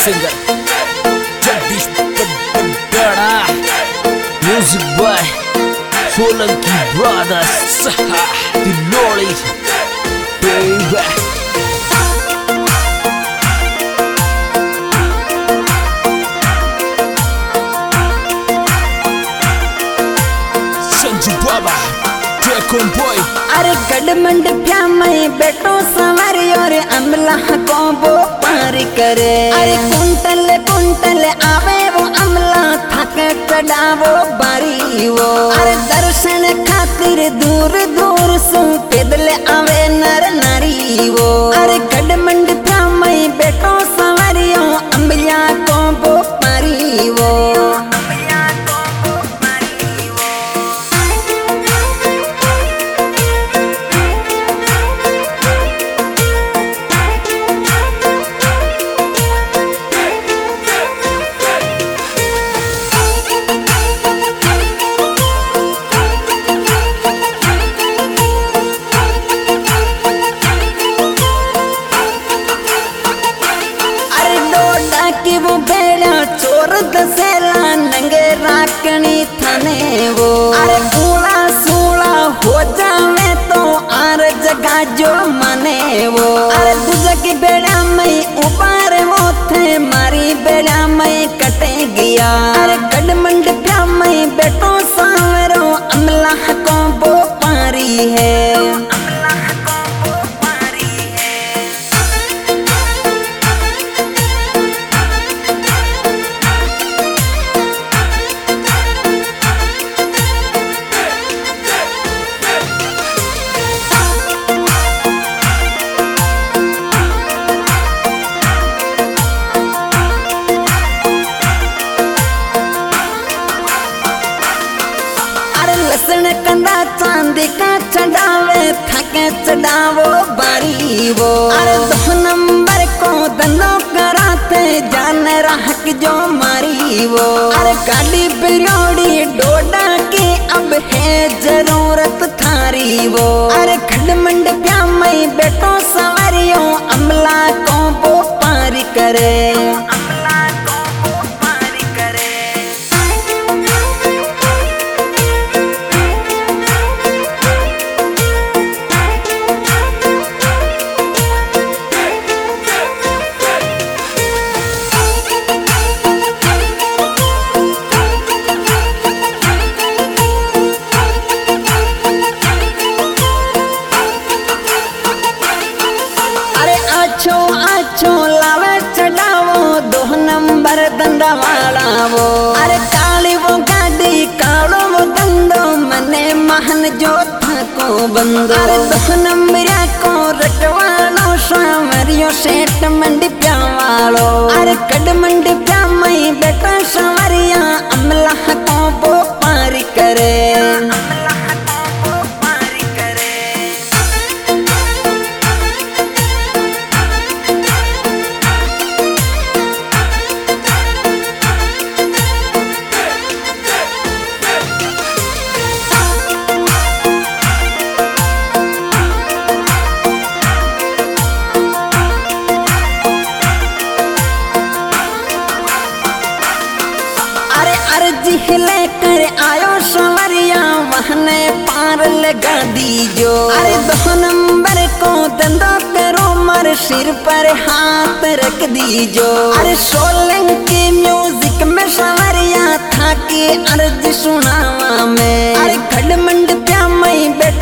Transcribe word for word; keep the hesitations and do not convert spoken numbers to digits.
Singer Jagdish बड़ा music by Solanki brothers Dilodi baby Sanju Baba टेकन boy. अरे गडमंड प्यामई बेटो सवारी और अमला को वो पार करे। अरे कुंटल कुंटल आवे वो अमला थक चढ़ावो बारी वो। अरे दर्शन खातिर दूर दूर सु पैदल आवे नर नारी वो। अरे गडमंड प्यामई बेटो सवारी अमलिया को वो पारी वो। कि वो बेड़ा चोर दसेला नंगे राकनी थाने वो। अरे कूड़ा सूड़ा हो जावे तो आर जगह जो मने वो। अरे तुझे की बेड़ा में ऊपर वो थे मारी बेड़ा में कटे गया। अरे गडमंड प्या में बेटो सावरो अमला को वो पारी है। लसन कंदा चांदी का चढ़ावे थके चढ़ावो बारी वो। अरे दो नंबर को दंदो कराते जान राहक जो मारी वो। अरे गाड़ी बिरोड़ी डोडा की अब है जरूरत थारी वो। अरे खडमंड प्यामई बेटो सवारियो अमला को वो पार करे। आछो आछो लावे चढ़ावो दो नंबर दंडा वाला वो। अरे काली वो गाड़ी कालो वो दंडो मने महन जो थको बंदो। अरे दो नंबर को रटवालो सावरियो सेठ मंडी प्यावालो। अरे कड़मंड प्यामई बेटा सावरिया अमला को वो पार करे। अर्जी लेकर आयो सवरिया वहने पार लगा दीजो। अरे दो नंबर को दंडो करो मर सिर पर हाथ रख दीजो। अरे सोलंकी म्यूजिक में सवरिया था कि अर्ज सुनावा में। अरे खडमंड प्यामई